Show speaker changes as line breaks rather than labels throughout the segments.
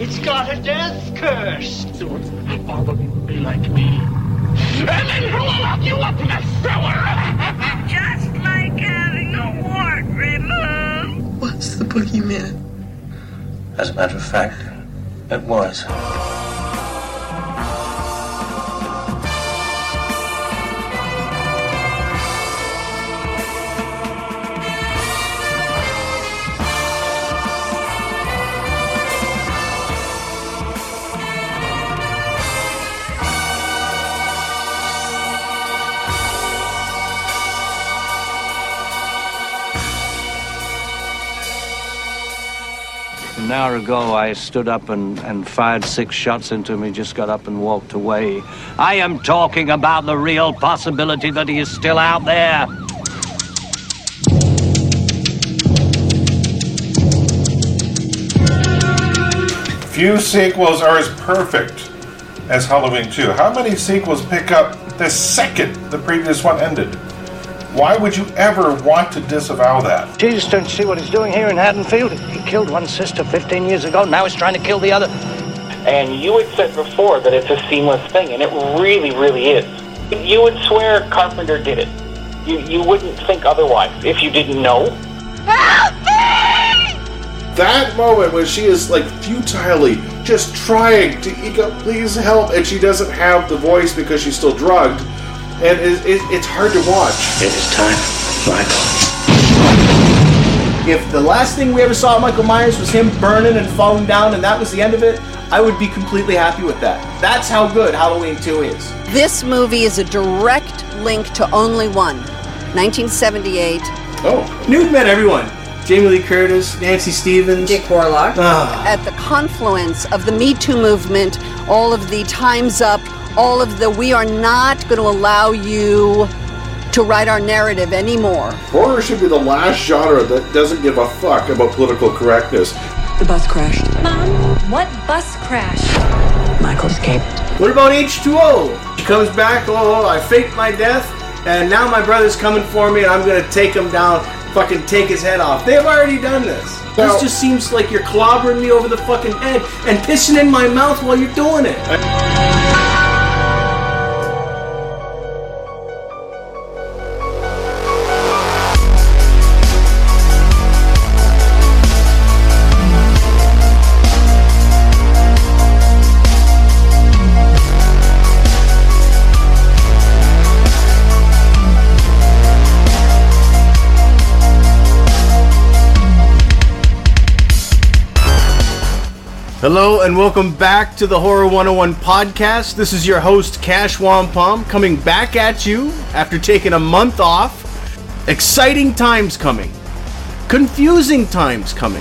It's got a death curse.
So all of you will be like me. And then who will lock you up in the cellar?
Just like having a wart removed.
Was the boogeyman?
As a matter of fact, it was.
An hour ago, I stood up and fired 6 shots into him. He just got up and walked away. I am talking about the real possibility that he is still out there.
Few sequels are as perfect as Halloween 2. How many sequels pick up the second the previous one ended? Why would you ever want to disavow that?
Jesus, don't you see what he's doing here in Haddonfield? He killed one sister 15 years ago. Now he's trying to kill the other.
And you had said before that it's a seamless thing, and it really, really is. You would swear Carpenter did it. You wouldn't think otherwise if you didn't know.
Help me!
That moment when she is like futilely just trying to eke up, please help, and she doesn't have the voice because she's still drugged. And it's hard to watch.
It is time, Michael.
If the last thing we ever saw of Michael Myers was him burning and falling down and that was the end of it, I would be completely happy with that. That's how good Halloween 2 is.
This movie is a direct link to Only One, 1978.
Oh. Newt met everyone. Jamie Lee Curtis, Nancy Stevens.
Dick Warlock.
At the confluence of the Me Too movement, all of the Time's Up, all of the we are not going to allow you to write our narrative anymore.
Horror should be the last genre that doesn't give a fuck about political correctness.
The bus crashed.
Mom, what bus crashed?
Michael escaped.
What about H2O? She comes back, oh, I faked my death, and now my brother's coming for me, and I'm going to take him down, fucking take his head off. They've already done this.
Now,
this just seems like you're clobbering me over the fucking head and pissing in my mouth while you're doing it. Hello and welcome back to the Horror 101 podcast. This is your host, Cash Wampum, coming back at you after taking a month off. Exciting times coming. Confusing times coming.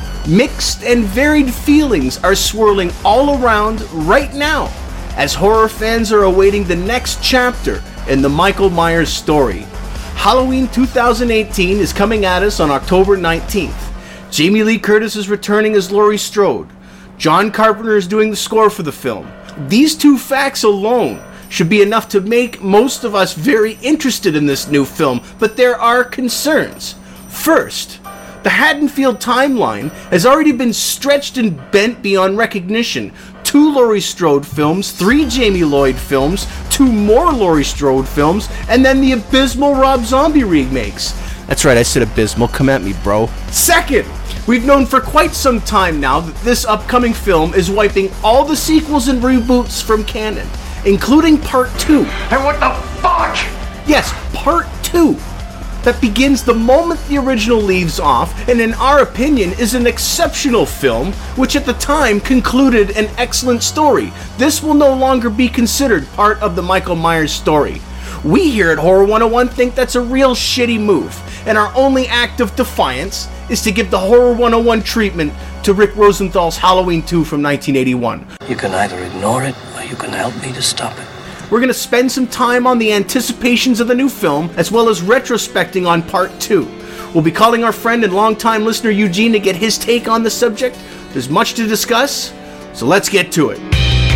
Mixed and varied feelings are swirling all around right now as horror fans are awaiting the next chapter in the Michael Myers story. Halloween 2018 is coming at us on October 19th. Jamie Lee Curtis is returning as Laurie Strode. John Carpenter is doing the score for the film. These two facts alone should be enough to make most of us very interested in this new film, but there are concerns. First, the Haddonfield timeline has already been stretched and bent beyond recognition. 2 Laurie Strode films, 3 Jamie Lloyd films, 2 more Laurie Strode films, and then the abysmal Rob Zombie remakes. That's right, I said abysmal. Come at me, bro. Second, we've known for quite some time now that this upcoming film is wiping all the sequels and reboots from canon, including Part 2.
And what the fuck?
Yes, Part 2. That begins the moment the original leaves off, and in our opinion is an exceptional film, which at the time concluded an excellent story. This will no longer be considered part of the Michael Myers story. We here at Horror 101 think that's a real shitty move, and our only act of defiance is to give the Horror 101 treatment to Rick Rosenthal's Halloween 2 from 1981.
You can either ignore it, or you can help me to stop it.
We're going to spend some time on the anticipations of the new film, as well as retrospecting on Part 2. We'll be calling our friend and longtime listener Eugene to get his take on the subject. There's much to discuss, so let's get to it.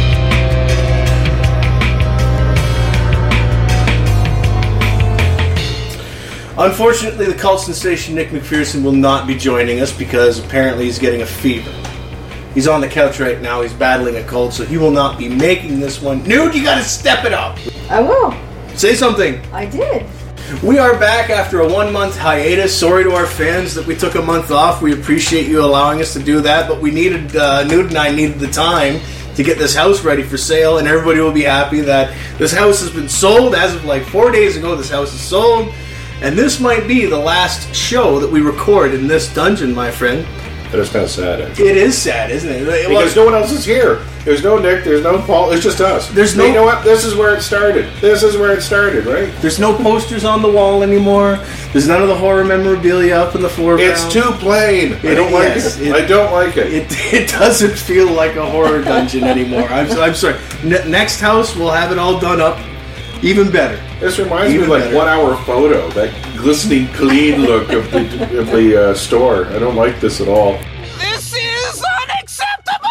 Unfortunately, the cult sensation Nick McPherson will not be joining us because apparently he's getting a fever. He's on the couch right now. He's battling a cold, so he will not be making this one. Nude, you gotta step it up.
I will.
Say something.
I did.
We are back after a 1-month hiatus. Sorry to our fans that we took a month off. We appreciate you allowing us to do that, but we needed, Nude and I needed the time to get this house ready for sale, and everybody will be happy that this house has been sold. As of like 4 days ago, this house is sold, and this might be the last show that we record in this dungeon, my friend.
But it's kind of sad.
It is sad, isn't it?
Because no one else is here. There's no Nick, there's no Paul, it's just us.
There's no...
You know what? This is where it started. This is where it started, right?
There's no posters on the wall anymore. There's none of the horror memorabilia up in the foreground.
It's too plain. I don't like it. I don't like it.
It doesn't feel like a horror dungeon anymore. I'm sorry. Next house, we'll have it all done up. Even better.
This reminds me of like 1 hour photo, that glistening clean look of the store. I don't like this at all.
This is unacceptable!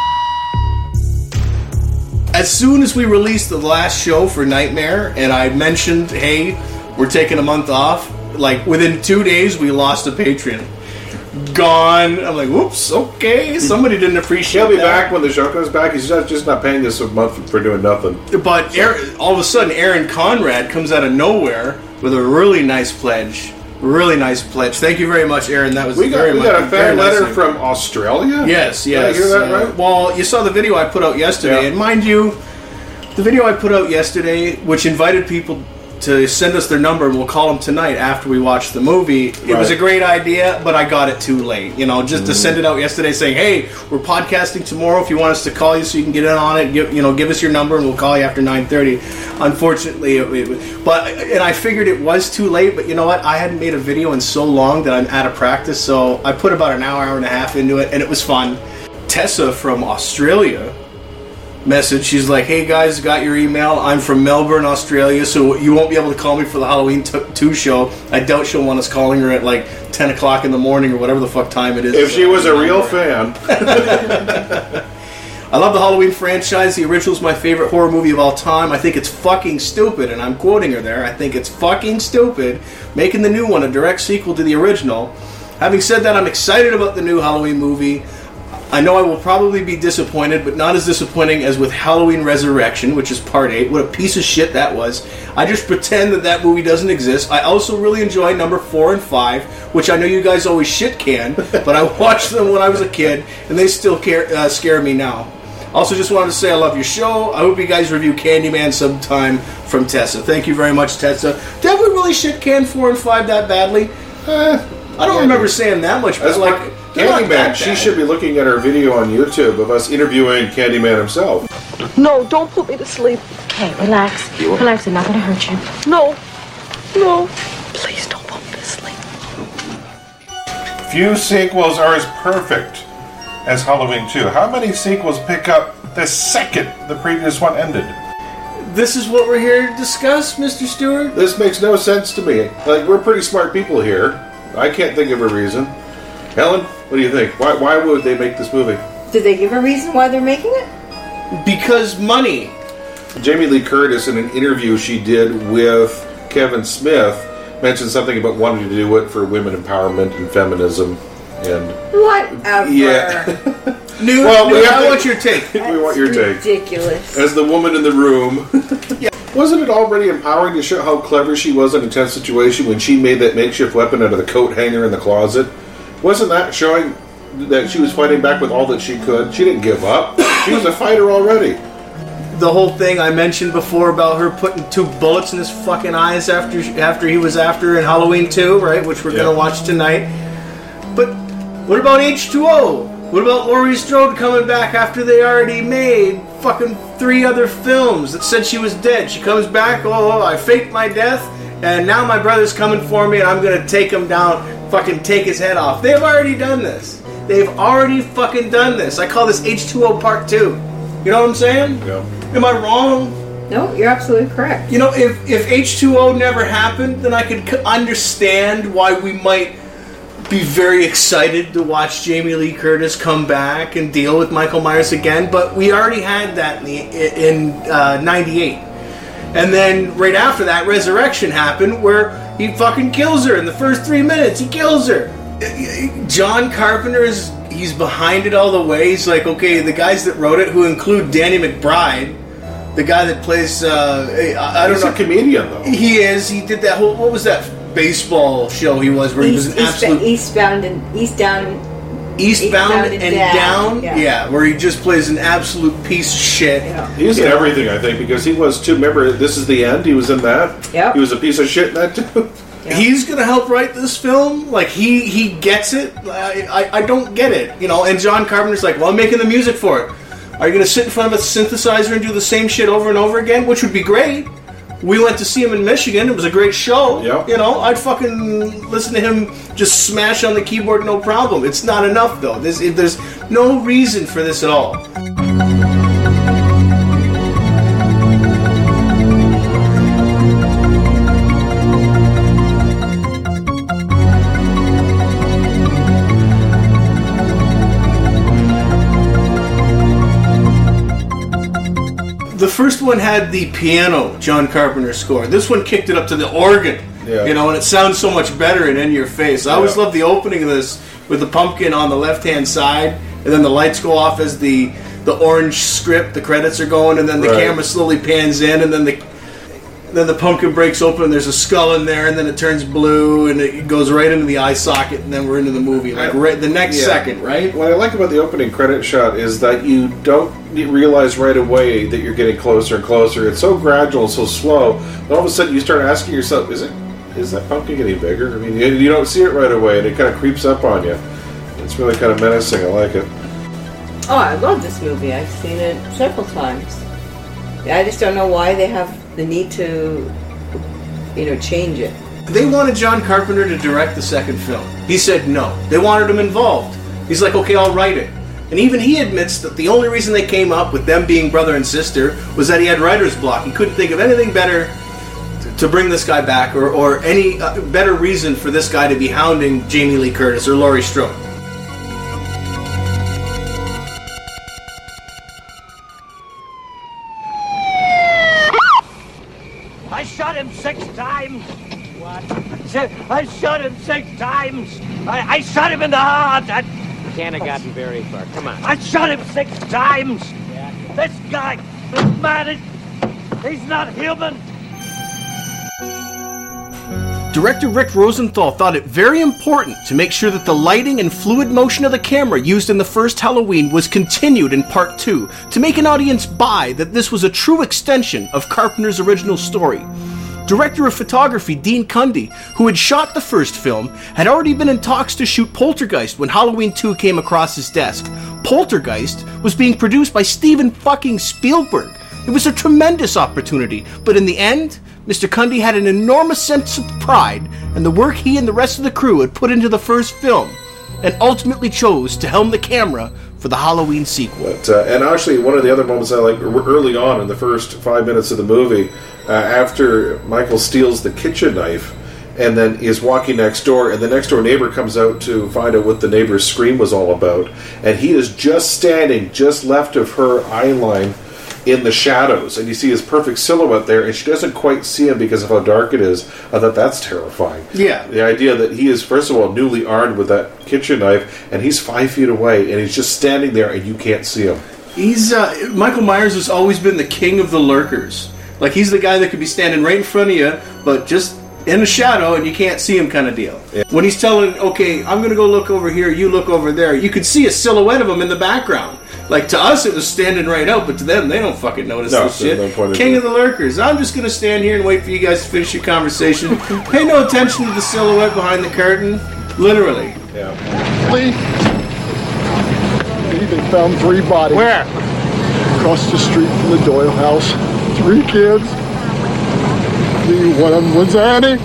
As soon as we released the last show for Nightmare, and I mentioned, hey, we're taking a month off, like within 2 days we lost a patron. Gone. I'm like, whoops, okay. Somebody didn't appreciate
He'll be
that.
back when the show comes back. He's just not paying us a month for doing nothing.
But all of a sudden, Aaron Conrad comes out of nowhere with a really nice pledge. Really nice pledge. Thank you very much, Aaron. That was
we got a fan letter from Australia?
Yes.
Did I hear that right?
Well, you saw the video I put out yesterday, and mind you, the video I put out yesterday, which invited people to send us their number, and we'll call them tonight after we watch the movie. It was a great idea, but I got it too late. You know, just to send it out yesterday saying, hey, we're podcasting tomorrow. If you want us to call you so you can get in on it, give us your number and we'll call you after 9:30. Unfortunately, and I figured it was too late, but you know what? I hadn't made a video in so long that I'm out of practice, so I put about an hour and a half into it, and it was fun. Tessa from Australia message. She's like, hey guys, got your email. I'm from Melbourne, Australia, so you won't be able to call me for the Halloween 2 show. I doubt she'll want us calling her at like 10 o'clock in the morning or whatever the fuck time it is.
If she was a real fan.
I love the Halloween franchise. The original's my favorite horror movie of all time. I think it's fucking stupid, and I'm quoting her there. I think it's fucking stupid making the new one a direct sequel to the original. Having said that, I'm excited about the new Halloween movie. I know I will probably be disappointed, but not as disappointing as with Halloween Resurrection, which is part 8. What a piece of shit that was. I just pretend that movie doesn't exist. I also really enjoy number 4 and 5, which I know you guys always shit can, but I watched them when I was a kid, and they still scare me now. Also, just wanted to say I love your show. I hope you guys review Candyman sometime, from Tessa. Thank you very much, Tessa. Did we really shit can 4 and 5 that badly? I don't remember saying that much, but like...
Candyman, she should be looking at our video on YouTube of us interviewing Candyman himself.
No, don't put me to sleep.
Okay, relax. Relax, I'm not gonna hurt you.
No. Please don't put me to sleep.
Few sequels are as perfect as Halloween 2. How many sequels pick up the second the previous one ended?
This is what we're here to discuss, Mr. Stewart?
This makes no sense to me. Like, we're pretty smart people here. I can't think of a reason. Helen, what do you think? Why would they make this movie?
Did they give a reason why they're making it?
Because money.
Jamie Lee Curtis, in an interview she did with Kevin Smith, mentioned something about wanting to do it for women empowerment and feminism. And
whatever.
Yeah.
I want your take.
We want your take.
Ridiculous.
As the woman in the room. Yeah. Wasn't it already empowering to show how clever she was in a tense situation when she made that makeshift weapon out of the coat hanger in the closet? Wasn't that showing that she was fighting back with all that she could? She didn't give up. She was a fighter already.
The whole thing I mentioned before about her putting 2 bullets in his fucking eyes after he was after in Halloween 2, right? Which we're gonna watch tonight. But what about H2O? What about Laurie Strode coming back after they already made fucking 3 other films that said she was dead? She comes back, oh, I faked my death, and now my brother's coming for me, and I'm gonna take him down, fucking take his head off. They've already done this. They've already fucking done this. I call this H2O Part 2. You know what I'm saying?
Yeah.
Am I wrong?
No, you're absolutely correct.
You know, if H2O never happened, then I could understand why we might be very excited to watch Jamie Lee Curtis come back and deal with Michael Myers again, but we already had that in 98. And then right after that, Resurrection happened, where he fucking kills her in the first 3 minutes. He kills her. John Carpenter he's behind it all the way. He's like, okay, the guys that wrote it, who include Danny McBride, the guy that plays, I don't know.
He's a comedian, though.
He is. He did that whole, what was that baseball show he was, where he was an absolute...
Eastbound and Down.
Yeah, where he just plays an absolute piece of shit.
Yeah.
He's in everything, I think, because he was too. Remember, This Is the End? He was in that.
Yep.
He was a piece of shit in that too.
Yep.
He's gonna help write this film. Like he gets it. I don't get it, you know. And John Carpenter's like, well, I'm making the music for it. Are you gonna sit in front of a synthesizer and do the same shit over and over again? Which would be great. We went to see him in Michigan. It was a great show.
Yep.
You know, I'd fucking listen to him just smash on the keyboard, no problem. It's not enough, though. There's no reason for this at all. The first one had the piano John Carpenter score. This one kicked it up to the organ, you know, and it sounds so much better and in your face. I always love the opening of this with the pumpkin on the left-hand side, and then the lights go off as the orange script, the credits are going, and then the camera slowly pans in, and then the pumpkin breaks open, and there's a skull in there, and then it turns blue, and it goes right into the eye socket, and then we're into the movie, like right the next second, right?
What I like about the opening credit shot is that you don't realize right away that you're getting closer and closer. It's so gradual, so slow. And all of a sudden, you start asking yourself, is that pumpkin getting bigger? I mean, you don't see it right away, and it kind of creeps up on you. It's really kind of menacing. I like it.
Oh, I love this movie. I've seen it several times. I just don't know why they have the need to, change it.
They wanted John Carpenter to direct the second film. He said no. They wanted him involved. He's like, okay, I'll write it. And even he admits that the only reason they came up with them being brother and sister was that he had writer's block. He couldn't think of anything better to bring this guy back, or any better reason for this guy to be hounding Jamie Lee Curtis or Laurie Strode.
I shot him 6 times. What? I shot him 6 times. I shot him in the heart.
Can't have gotten very far. Come on.
I shot him 6 times. Yeah. This guy, this man, he's not human.
Director Rick Rosenthal thought it very important to make sure that the lighting and fluid motion of the camera used in the first Halloween was continued in Part 2 to make an audience buy that this was a true extension of Carpenter's original story. Director of photography Dean Cundy, who had shot the first film, had already been in talks to shoot Poltergeist when Halloween 2 came across his desk. Poltergeist was being produced by Steven fucking Spielberg. It was a tremendous opportunity, but in the end, Mr. Cundy had an enormous sense of pride in the work he and the rest of the crew had put into the first film, and ultimately chose to helm the camera for the Halloween sequel.
And actually, one of the other moments I like early on in the first 5 minutes of the movie, after Michael steals the kitchen knife and then is walking next door, and the next door neighbor comes out to find out what the neighbor's scream was all about, and he is just standing just left of her eye line in the shadows, and you see his perfect silhouette there, and she doesn't quite see him because of how dark it is. I thought that's terrifying.
Yeah.
The idea that he is, first of all, newly armed with that kitchen knife, and he's 5 feet away, and he's just standing there, and you can't see him.
He's Michael Myers has always been the king of the lurkers. Like, he's the guy that could be standing right in front of you, but just in the shadow, and you can't see him kind of deal. Yeah. When he's telling, okay, I'm going to go look over here, you look over there, you could see a silhouette of him in the background. Like, to us, it was standing right out, but to them, they don't fucking notice this shit. No King of the lurkers. I'm just going to stand here and wait for you guys to finish your conversation. Pay no attention to the silhouette behind the curtain. Literally.
Yeah.
Lee, they found 3 bodies.
Where?
Across the street from the Doyle house. 3 kids. One of them was Annie.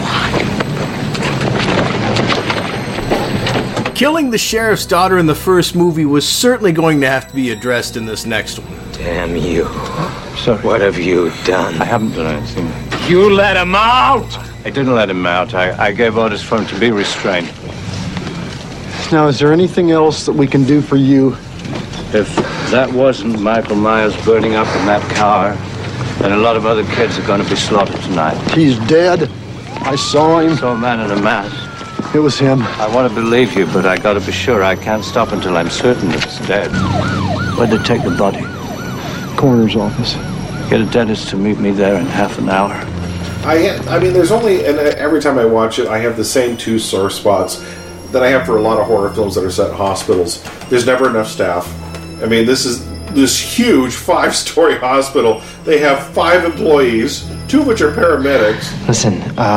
Killing the sheriff's daughter in the first movie was certainly going to have to be addressed in this next one.
Damn you.
Sorry.
What have you done?
I haven't done anything.
You let him out!
I didn't let him out. I gave orders for him to be restrained.
Now, is there anything else that we can do for you?
If that wasn't Michael Myers burning up in that car, then a lot of other kids are going to be slaughtered tonight.
He's dead. I saw him.
I saw a man in a mask.
It was him.
I want to believe you, but I got to be sure. I can't stop until I'm certain it's dead. Where'd they take the body?
Coroner's office.
Get a dentist to meet me there in half an hour.
I mean, there's only, and every time I watch it, I have the same two sore spots that I have for a lot of horror films that are set in hospitals. There's never enough staff. I mean, this is this huge 5-story hospital. They have 5 employees, 2 of which are paramedics.
Listen,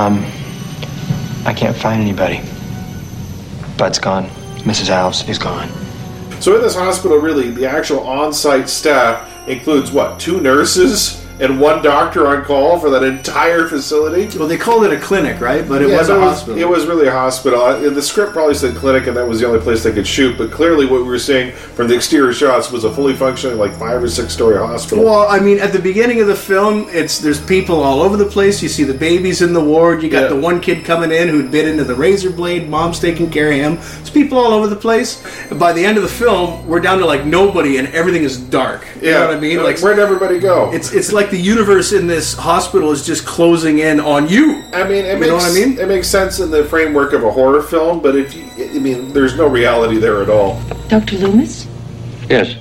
I can't find anybody. Bud's gone. Mrs. Alves is gone.
So in this hospital, really, the actual on-site staff includes, what, 2 nurses and 1 doctor on call for that entire facility?
Well, they called it a clinic, right? But it was a hospital.
It was really a hospital. The script probably said clinic, and that was the only place they could shoot. But clearly what we were seeing from the exterior shots was a fully functioning, like, 5 or 6-story hospital.
Well, I mean, at the beginning of the film, there's people all over the place. You see the babies in the ward. You got the one kid coming in who'd bit into the razor blade. Mom's taking care of him. There's people all over the place. By the end of the film, we're down to, like, nobody, and everything is dark. You know what I mean?
Like, where'd everybody go?
It's like the universe in this hospital is just closing in on you.
I mean,
you know what I mean?
It makes sense in the framework of a horror film, but there's no reality there at all.
Dr. Loomis?
Yes.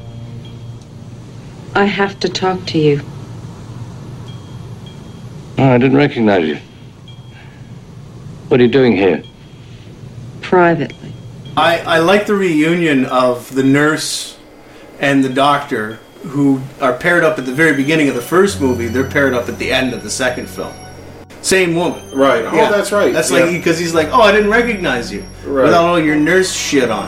I have to talk to you.
Oh, I didn't recognize you. What are you doing here?
Privately.
I like the reunion of the nurse and the doctor, who are paired up at the very beginning of the first movie. They're paired up at the end of the second film. Same woman.
Right. Oh, that's right.
That's like, because he's like, oh, I didn't recognize you.
Right.
Without all your nurse shit on.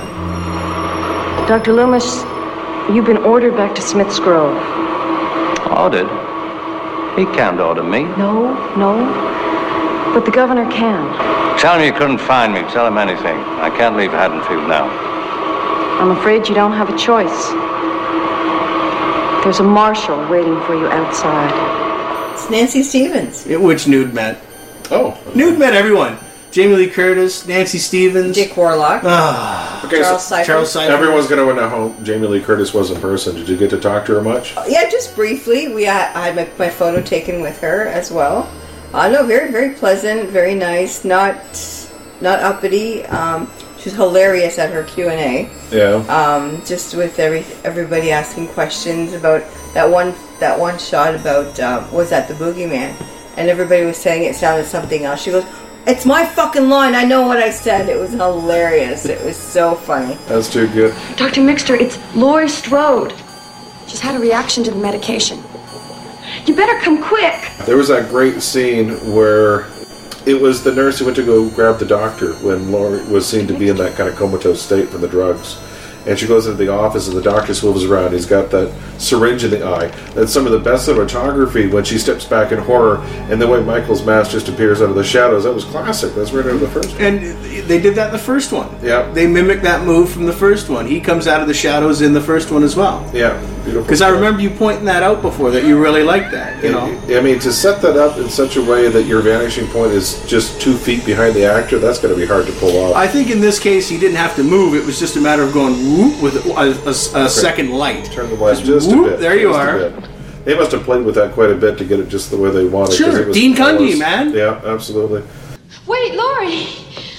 Dr. Loomis, you've been ordered back to Smith's Grove.
Ordered? He can't order me.
No. But the governor can.
Tell him you couldn't find me. Tell him anything. I can't leave Haddonfield now.
I'm afraid you don't have a choice. There's a marshal waiting for you outside.
It's Nancy Stevens.
Which Nude met.
Oh.
Nude met everyone. Jamie Lee Curtis, Nancy Stevens.
Dick Warlock.
Okay,
Charles Cyphers.
Everyone's going to know how Jamie Lee Curtis was in person. Did you get to talk to her much?
Yeah, just briefly. I had my photo taken with her as well. No, very, very pleasant, very nice, not uppity. She's hilarious at her Q&A.
Yeah.
Just with everybody asking questions about that one shot about was that the boogeyman, and everybody was saying it sounded something else. She goes, "It's my fucking line. I know what I said." It was hilarious. It was so funny.
That's too good.
Dr. Mixter, it's Laurie Strode. She's had a reaction to the medication. You better come quick.
There was that great scene where it was the nurse who went to go grab the doctor when Laurie was seen to be in that kind of comatose state from the drugs. And she goes into the office and the doctor swivels around. He's got that syringe in the eye. That's some of the best cinematography when she steps back in horror, and the way Michael's mask just appears out of the shadows. That was classic. That's right out of the first one.
And they did that in the first one.
Yeah.
They mimicked that move from the first one. He comes out of the shadows in the first one as well.
Yeah. Beautiful.
Because I remember you pointing that out before, that you really liked that, you know.
I mean, to set that up in such a way that your vanishing point is just 2 feet behind the actor, that's going to be hard to pull off.
I think in this case he didn't have to move. It was just a matter of going whoop with a second light.
Turn the light just a bit.
There you are.
They must have played with that quite a bit to get it just the way they wanted.
Sure, Dean Cundy, man.
Yeah, absolutely.
Wait, Laurie.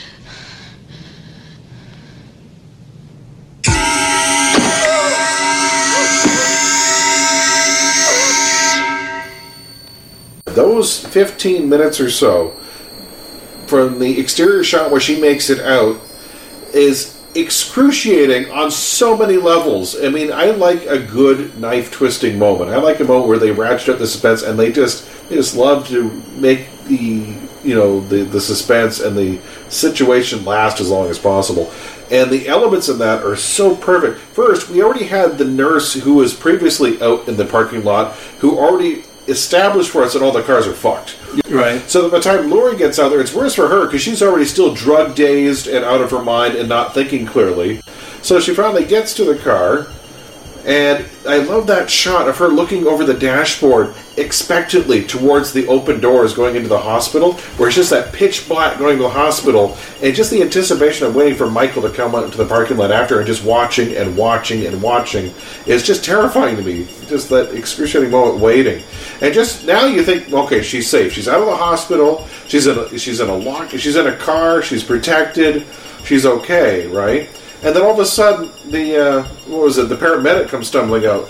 Those 15 minutes or so from the exterior shot where she makes it out is excruciating on so many levels. I mean, I like a good knife twisting moment. I like a moment where they ratchet up the suspense and they just love to make the suspense and the situation last as long as possible. And the elements in that are so perfect. First, we already had the nurse who was previously out in the parking lot who already established for us that all the cars are fucked.
Right.
So that by the time Laurie gets out there, it's worse for her because she's already still drug dazed and out of her mind and not thinking clearly. So she finally gets to the car, And I love that shot of her looking over the dashboard expectantly towards the open doors going into the hospital, where it's just that pitch black going to the hospital, and just the anticipation of waiting for Michael to come out into the parking lot after, and just watching and watching and watching is just terrifying to me. Just that excruciating moment waiting. And just now you think, okay, she's safe. She's out of the hospital. She's in a car. She's protected. She's okay, right? And then all of a sudden, the paramedic comes stumbling out.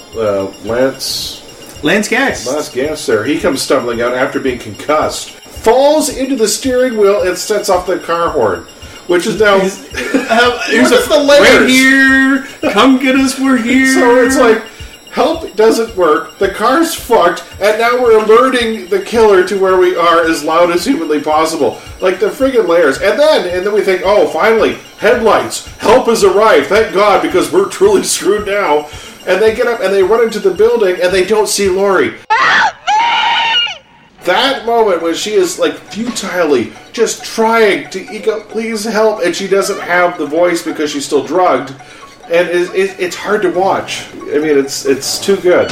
Lance Gass.
Lance Gass there. He comes stumbling out after being concussed. Falls into the steering wheel and sets off the car horn. Which is now...
Here's the layers. Right here. Come get us, we're here.
So it's like, help doesn't work, the car's fucked, and now we're alerting the killer to where we are as loud as humanly possible. Like, the friggin' layers. And then we think, oh, finally, headlights, help has arrived, thank God, because we're truly screwed now. And they get up and they run into the building and they don't see Laurie. Help me! That moment when she is, like, futilely just trying to go, please help, and she doesn't have the voice because she's still drugged. And it's hard to watch. I mean, it's too good.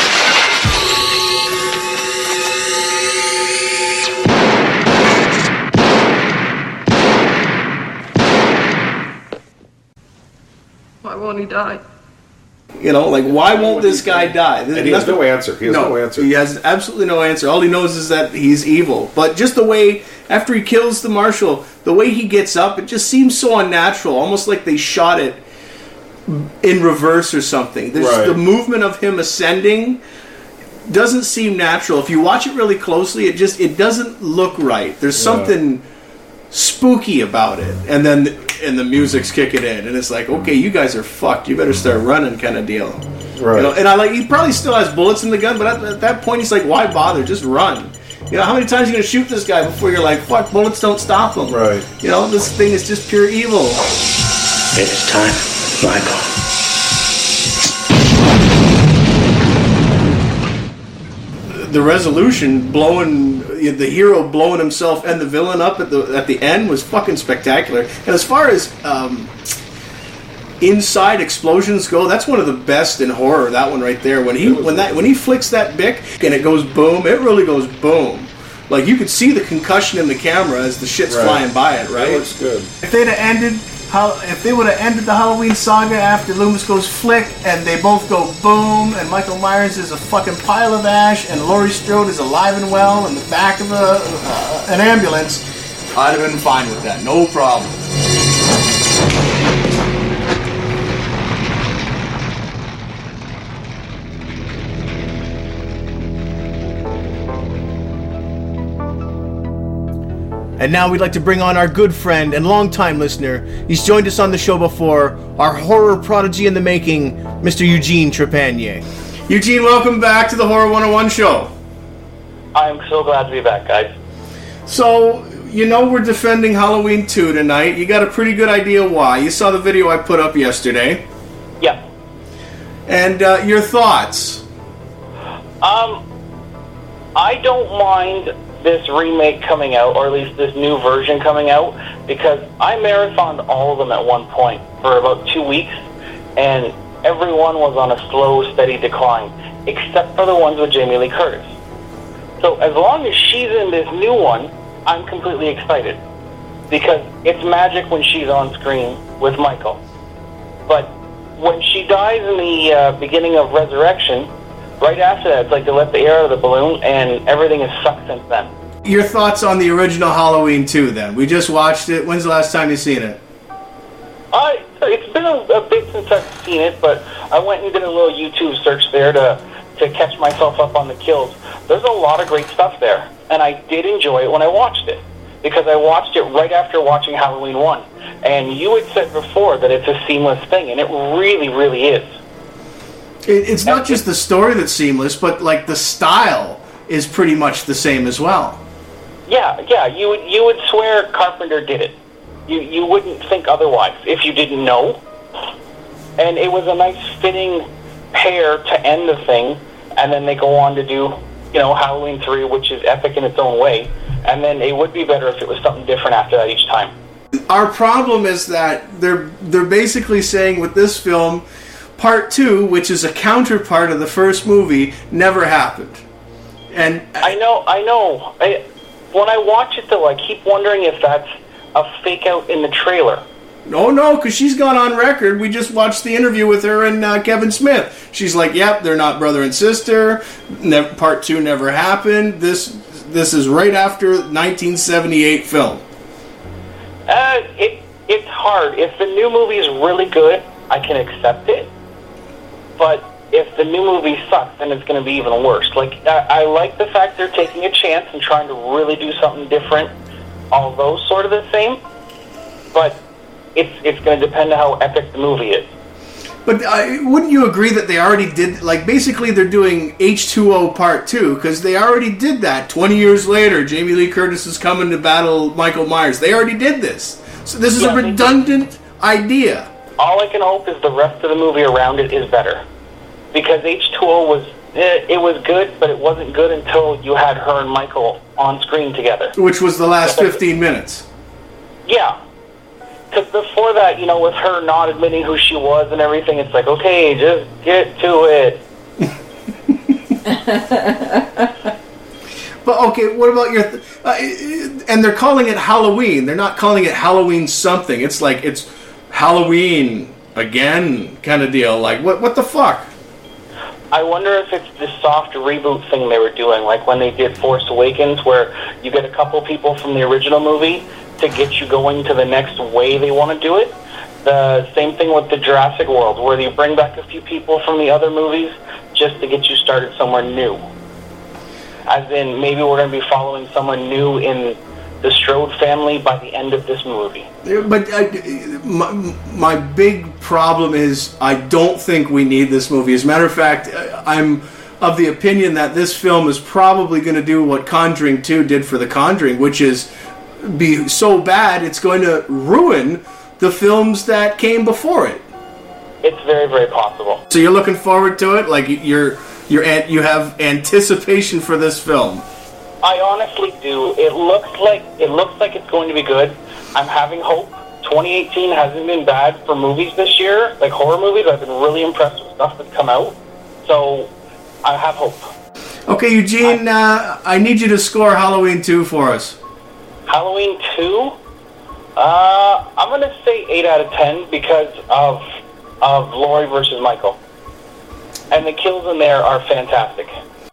Why won't he die?
You know, like, why won't this guy die?
And he has no answer. He
has absolutely no answer. All he knows is that he's evil. But just the way, after he kills the marshal, the way he gets up, it just seems so unnatural. Almost like they shot it in reverse or something. There's the movement of him ascending doesn't seem natural. If you watch it really closely, it doesn't look right. There's something spooky about it. And then the music's kicking in, and it's like, okay, you guys are fucked. You better start running, kind of deal. Right. You know, and he probably still has bullets in the gun, but at that point, he's like, why bother? Just run. You know, how many times are you going to shoot this guy before you're like, fuck, bullets don't stop him?
Right.
You know, this thing is just pure evil.
It is time, Michael.
The resolution, the hero blowing himself and the villain up at the end was fucking spectacular. And as far as inside explosions go, that's one of the best in horror. That one right there, when he flicks that bic and it goes boom, it really goes boom. Like, you could see the concussion in the camera as the shit's flying by it. Right,
that looks good.
If they would have ended the Halloween saga after Loomis goes flick and they both go boom and Michael Myers is a fucking pile of ash and Laurie Strode is alive and well in the back of an ambulance, I'd have been fine with that. No problem. And now we'd like to bring on our good friend and longtime listener. He's joined us on the show before, our horror prodigy in the making, Mr. Eugene Trepanier. Eugene, welcome back to the Horror 101 show.
I'm so glad to be back, guys.
So, you know we're defending Halloween 2 tonight. You got a pretty good idea why. You saw the video I put up yesterday.
Yeah.
And your thoughts?
I don't mind this remake coming out, or at least this new version coming out, because I marathoned all of them at one point for about 2 weeks, and everyone was on a slow, steady decline, except for the ones with Jamie Lee Curtis. So as long as she's in this new one, I'm completely excited, because it's magic when she's on screen with Michael. But when she dies in the beginning of Resurrection, right after that, it's like they let the air out of the balloon, and everything has sucked since then.
Your thoughts on the original Halloween 2, then? We just watched it. When's the last time you've seen it?
It's been a bit since I've seen it, but I went and did a little YouTube search there to catch myself up on the kills. There's a lot of great stuff there, and I did enjoy it when I watched it, because I watched it right after watching Halloween 1. And you had said before that it's a seamless thing, and it really, really is.
It's not just the story that's seamless, but like the style is pretty much the same as well.
Yeah, you would swear Carpenter did it. You wouldn't think otherwise if you didn't know. And it was a nice fitting pair to end the thing, and then they go on to do, Halloween 3, which is epic in its own way. And then it would be better if it was something different after that each time.
Our problem is that they're basically saying with this film, Part 2, which is a counterpart of the first movie, never happened. And
I know. When I watch it, though, I keep wondering if that's a fake out in the trailer.
No, because she's gone on record. We just watched the interview with her and Kevin Smith. She's like, yep, they're not brother and sister. Part 2 never happened. This is right after 1978 film.
It's hard. If the new movie is really good, I can accept it. But if the new movie sucks, then it's going to be even worse. Like, I like the fact they're taking a chance and trying to really do something different, although sort of the same. But it's going to depend on how epic the movie is.
But wouldn't you agree that they already did, like, basically they're doing H2O Part 2, because they already did that 20 years later. Jamie Lee Curtis is coming to battle Michael Myers. They already did this. So this is a redundant idea.
All I can hope is the rest of the movie around it is better. Because H2O was good, but it wasn't good until you had her and Michael on screen together.
Which was the last 15 minutes.
Yeah. Because before that, with her not admitting who she was and everything, it's like, okay, just get to it.
But, okay, what about your... and they're calling it Halloween. They're not calling it Halloween something. It's like, it's Halloween again kind of deal. Like, what the fuck?
I wonder if it's the soft reboot thing they were doing, like when they did Force Awakens, where you get a couple people from the original movie to get you going to the next way they want to do it. The same thing with the Jurassic World, where you bring back a few people from the other movies just to get you started somewhere new. As in, maybe we're going to be following someone new in the Strode family by the end of this movie.
But my big problem is I don't think we need this movie. As a matter of fact, I'm of the opinion that this film is probably going to do what Conjuring 2 did for The Conjuring, which is be so bad it's going to ruin the films that came before it.
It's very, very possible.
So you're looking forward to it? Like you have anticipation for this film?
I honestly do. It looks like it's going to be good. I'm having hope. 2018 hasn't been bad for movies this year, like horror movies. I've been really impressed with stuff that's come out. So I have hope.
Okay, Eugene, I need you to score Halloween 2 for us.
Halloween 2? I'm going to say 8 out of 10 because of Laurie versus Michael. And the kills in there are fantastic.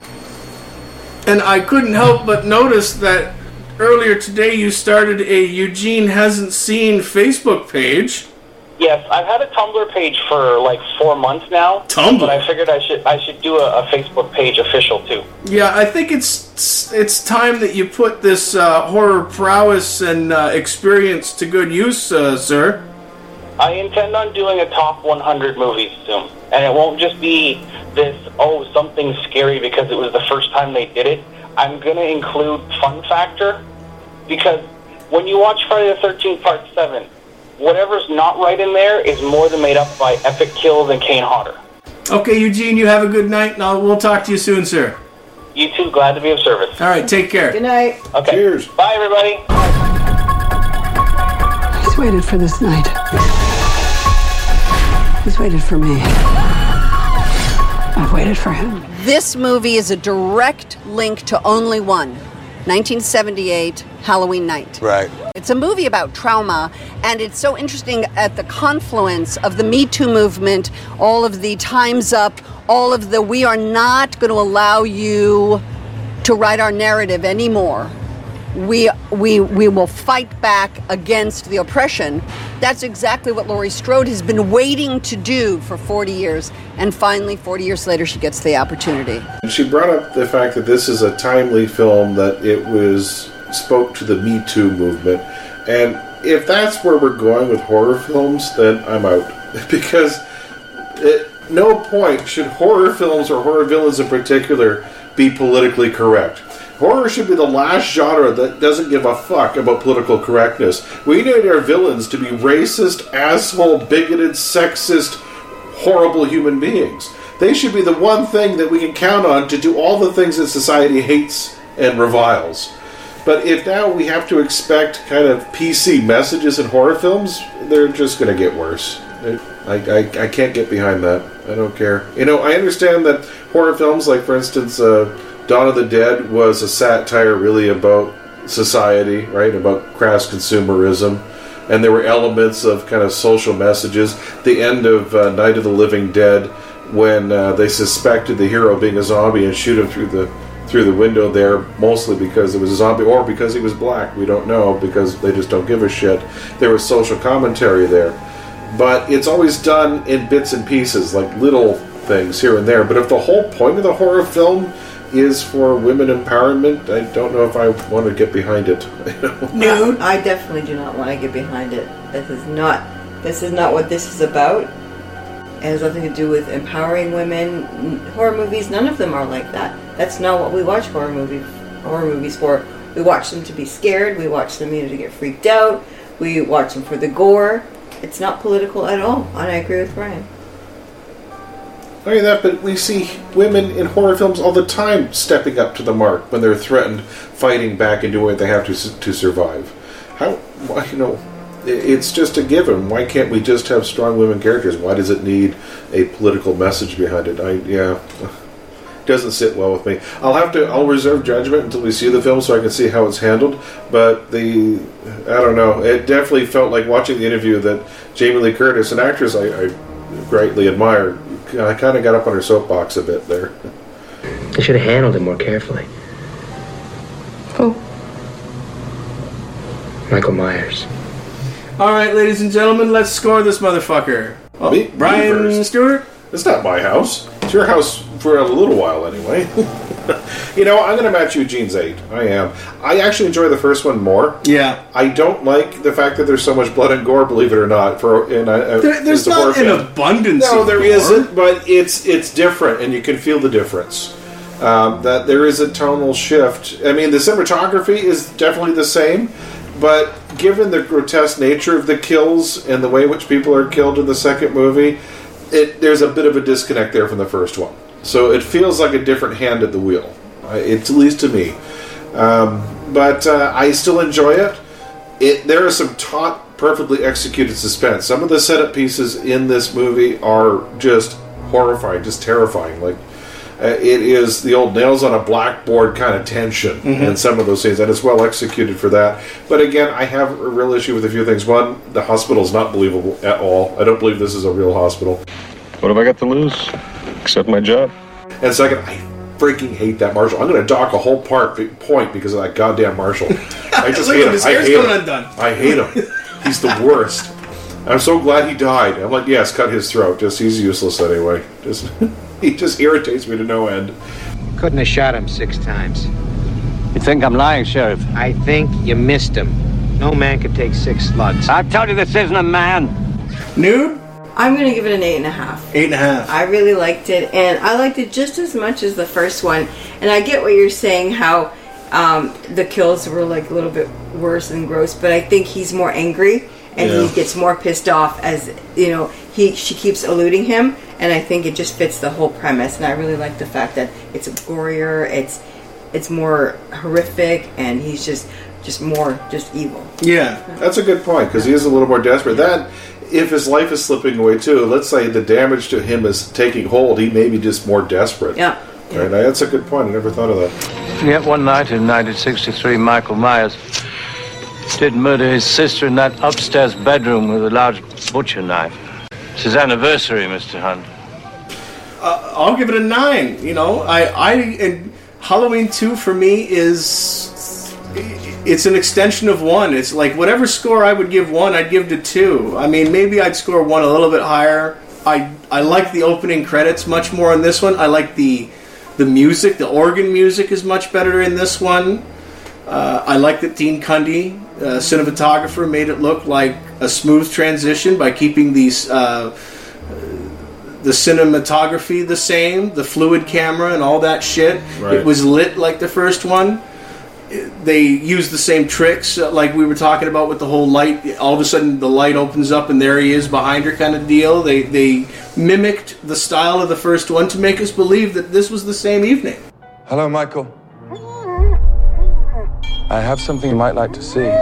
And I couldn't help but notice that earlier today you started a Eugene Hasn't Seen Facebook page.
Yes, I've had a Tumblr page for like 4 months now.
Tumblr?
But I figured I should do a Facebook page official too.
Yeah, I think it's time that you put this horror prowess and experience to good use, sir.
I intend on doing a top 100 movies soon. And it won't just be this, something scary because it was the first time they did it. I'm going to include fun factor, because when you watch Friday the 13th Part 7, whatever's not right in there is more than made up by epic kills and Kane Hodder.
Okay, Eugene, you have a good night, and we'll talk to you soon, sir.
You too, glad to be of service.
All right, take care.
Good night.
Okay.
Cheers.
Bye, everybody.
He's waited for this night. He's waited for me. I've waited for him. This movie is a direct link to only one. 1978, Halloween Night.
Right.
It's a movie about trauma, and it's so interesting at the confluence of the Me Too movement, all of the Time's Up, all of the we are not going to allow you to write our narrative anymore. We will fight back against the oppression. That's exactly what Laurie Strode has been waiting to do for 40 years. And finally, 40 years later, she gets the opportunity.
She brought up the fact that this is a timely film, that it spoke to the Me Too movement. And if that's where we're going with horror films, then I'm out. Because at no point should horror films or horror villains in particular be politically correct. Horror should be the last genre that doesn't give a fuck about political correctness. We need our villains to be racist, asshole, bigoted, sexist, horrible human beings. They should be the one thing that we can count on to do all the things that society hates and reviles. But if now we have to expect kind of PC messages in horror films, they're just going to get worse. I can't get behind that. I don't care. You know, I understand that horror films, like for instance, Dawn of the Dead was a satire really about society, right? About crass consumerism. And there were elements of kind of social messages. The end of Night of the Living Dead, when they suspected the hero being a zombie and shoot him through the window there, mostly because it was a zombie or because he was black. We don't know, because they just don't give a shit. There was social commentary there. But it's always done in bits and pieces, like little things here and there. But if the whole point of the horror film is for women empowerment, I don't know if I want to get behind it.
No, I definitely do not want to get behind it. This is not what this is about. It has nothing to do with empowering women. Horror movies, none of them are like that. That's not what we watch horror movies for. We watch them to be scared. We watch them to get freaked out. We watch them for the gore. It's not political at all, and I agree with Brian.
Not only that, but we see women in horror films all the time stepping up to the mark when they're threatened, fighting back and doing what they have to survive. It's just a given. Why can't we just have strong women characters? Why does it need a political message behind it? It doesn't sit well with me. I'll reserve judgment until we see the film so I can see how it's handled. But I don't know. It definitely felt like watching the interview that Jamie Lee Curtis, an actress I greatly admire, I kind of got up on her soapbox a bit there.
They should have handled it more carefully.
Who?
Michael Myers.
All right, ladies and gentlemen, let's score this motherfucker. Oh, Brian Stewart?
It's not my house. It's your house for a little while anyway. You know, I'm going to match Eugene's 8. I am. I actually enjoy the first one more.
Yeah.
I don't like the fact that there's so much blood and gore, believe it or not.
There's not an abundance of gore.
No, there isn't, but it's different, and you can feel the difference. That there is a tonal shift. I mean, the cinematography is definitely the same, but given the grotesque nature of the kills and the way in which people are killed in the second movie, there's a bit of a disconnect there from the first one. So it feels like a different hand at the wheel. It's at least to me. But I still enjoy it. There are some taut, perfectly executed suspense. Some of the setup pieces in this movie are just horrifying, just terrifying. Like it is the old nails on a blackboard kind of tension in some of those scenes, and it's well executed for that. But again, I have a real issue with a few things. One, the hospital is not believable at all. I don't believe this is a real hospital.
What have I got to lose? Except my job.
And second, I freaking hate that marshal. I'm going to dock a whole point because of that goddamn marshal. I just hate him.
His hair's going undone.
I hate him. He's the worst. I'm so glad he died. I'm like, yes, cut his throat. He's useless anyway. He just irritates me to no end.
Couldn't have shot him 6 times.
You think I'm lying, Sheriff?
I think you missed him. No man could take 6 slugs.
I tell you, this isn't a man.
Noob?
I'm going to give it an 8.5.
8.5.
I really liked it, and I liked it just as much as the first one. And I get what you're saying, how the kills were like a little bit worse and gross, but I think he's more angry, and he gets more pissed off as, you know, she keeps eluding him, and I think it just fits the whole premise. And I really like the fact that it's gorier, it's more horrific, and he's just more evil.
Yeah, that's a good point, because he is a little more desperate. That, if his life is slipping away too, let's say the damage to him is taking hold, he may be just more desperate.
Yeah.
Right? That's a good point. I never thought of that.
Yet one night in 1963, Michael Myers did murder his sister in that upstairs bedroom with a large butcher knife. It's his anniversary, Mr. Hunt.
I'll give it a 9. You know, and Halloween 2 for me it's an extension of 1. It's like whatever score I would give 1, I'd give to 2. I mean, maybe I'd score 1 a little bit higher. I like the opening credits much more in this one. I like the music. The organ music is much better in this one. I like that Dean Cundy, cinematographer, made it look like a smooth transition by keeping the cinematography the same, the fluid camera and all that shit. Right. It was lit like the first one. They used the same tricks like we were talking about with the whole light. All of a sudden the light opens up and there he is behind her kind of deal. They mimicked the style of the first one to make us believe that this was the same evening.
Hello, Michael. I have something you might like to see.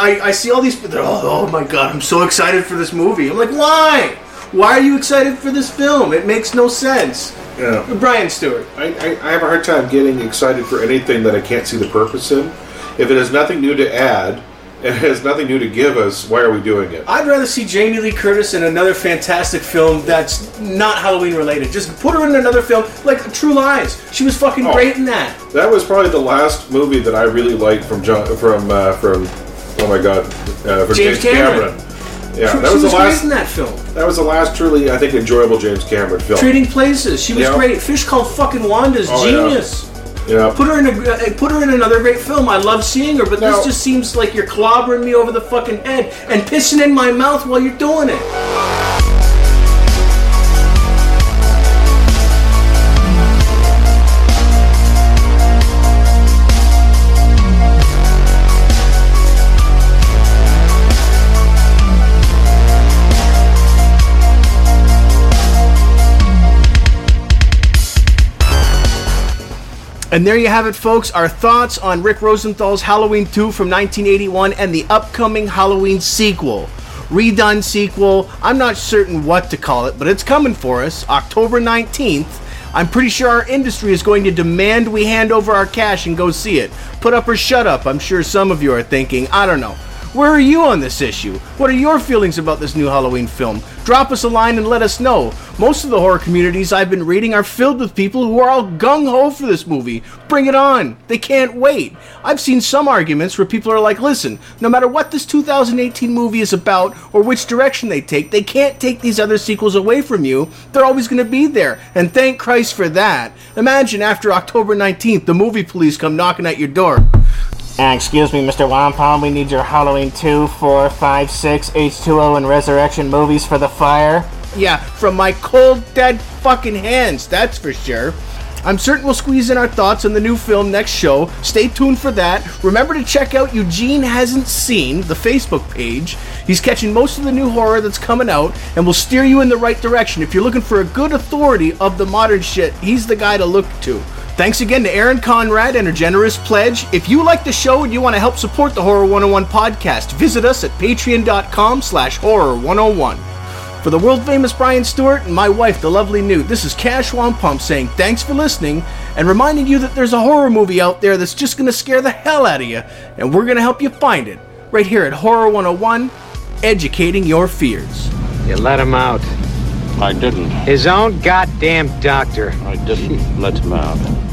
I see all these people. Oh my god, I'm so excited for this movie. I'm like, why? Why are you excited for this film? It makes no sense.
Yeah.
Brian Stewart.
I have a hard time getting excited for anything that I can't see the purpose in. If it has nothing new to add, and it has nothing new to give us, why are we doing it?
I'd rather see Jamie Lee Curtis in another fantastic film that's not Halloween related. Just put her in another film, like True Lies. She was fucking great in that.
That was probably the last movie that I really liked from James Cameron. Yeah, that was the last.
Great in that film.
That was the last truly, I think, enjoyable James Cameron film.
Trading Places. She was great. Fish Called Fucking Wanda's genius.
Yeah.
Put her in another great film. I love seeing her, but this just seems like you're clobbering me over the fucking head and pissing in my mouth while you're doing it. And there you have it, folks. Our thoughts on Rick Rosenthal's Halloween 2 from 1981 and the upcoming Halloween sequel. Redone sequel. I'm not certain what to call it, but it's coming for us. October 19th. I'm pretty sure our industry is going to demand we hand over our cash and go see it. Put up or shut up, I'm sure some of you are thinking. I don't know. Where are you on this issue? What are your feelings about this new Halloween film? Drop us a line and let us know. Most of the horror communities I've been reading are filled with people who are all gung-ho for this movie. Bring it on. They can't wait. I've seen some arguments where people are like, listen, no matter what this 2018 movie is about or which direction they can't take these other sequels away from you. They're always going to be there. And thank Christ for that. Imagine after October 19th, the movie police come knocking at your door.
Excuse me, Mr. Wampum, we need your Halloween 2, 4, 5, 6, H2O, and Resurrection movies for the fire.
Yeah, from my cold, dead fucking hands, that's for sure. I'm certain we'll squeeze in our thoughts on the new film next show. Stay tuned for that. Remember to check out Eugene Hasn't Seen, the Facebook page. He's catching most of the new horror that's coming out and will steer you in the right direction. If you're looking for a good authority of the modern shit, he's the guy to look to. Thanks again to Aaron Conrad and her generous pledge. If you like the show and you want to help support the Horror 101 podcast, visit us at patreon.com/horror101. For the world-famous Brian Stewart and my wife, the lovely Newt, this is Cash Wampum saying thanks for listening and reminding you that there's a horror movie out there that's just going to scare the hell out of you, and we're going to help you find it right here at Horror 101, educating your fears.
You let him out.
I didn't.
His own goddamn doctor.
I didn't let him out.